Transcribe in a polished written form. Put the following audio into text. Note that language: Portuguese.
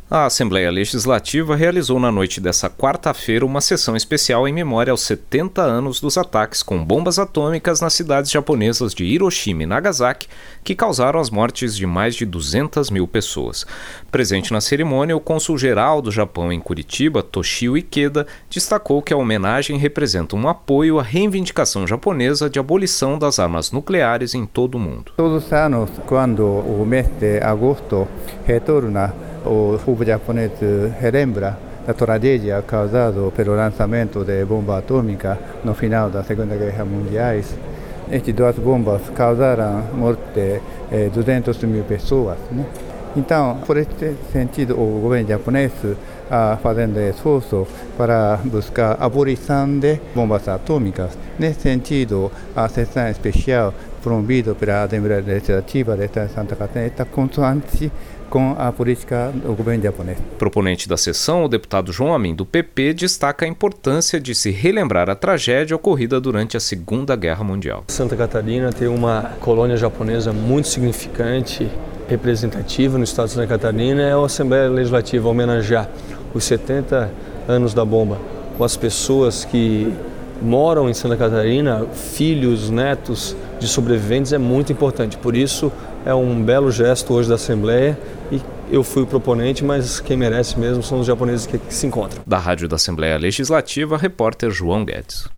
A Assembleia Legislativa realizou na noite desta quarta-feira uma sessão especial em memória aos 70 anos dos ataques com bombas atômicas nas cidades japonesas de Hiroshima e Nagasaki, que causaram as mortes de mais de 200 mil pessoas. Presente na cerimônia, o cônsul-geral do Japão em Curitiba, Toshio Ikeda, destacou que a homenagem representa um apoio à reivindicação japonesa de abolição das armas nucleares em todo o mundo. Todos os anos, quando o mês de agosto retorna, o povo japonês relembra da tragédia causada pelo lançamento de bomba atômica no final da Segunda Guerra Mundial. Estas duas bombas causaram a morte de 200 mil pessoas, né? Então, por esse sentido, o governo japonês está fazendo esforço para buscar a abolição de bombas atômicas. Nesse sentido, a sessão especial promovida pela Assembleia Legislativa do Estado de Santa Catarina está consoante com a política do governo japonês. Proponente da sessão, o deputado João Amin, do PP, destaca a importância de se relembrar a tragédia ocorrida durante a Segunda Guerra Mundial. Santa Catarina tem uma colônia japonesa muito significante, representativa no estado de Santa Catarina, é a Assembleia Legislativa homenagear os 70 anos da bomba com as pessoas que moram em Santa Catarina, filhos, netos de sobreviventes, é muito importante. Por isso, é um belo gesto hoje da Assembleia e eu fui o proponente, mas quem merece mesmo são os japoneses que se encontram. Da Rádio da Assembleia Legislativa, repórter João Guedes.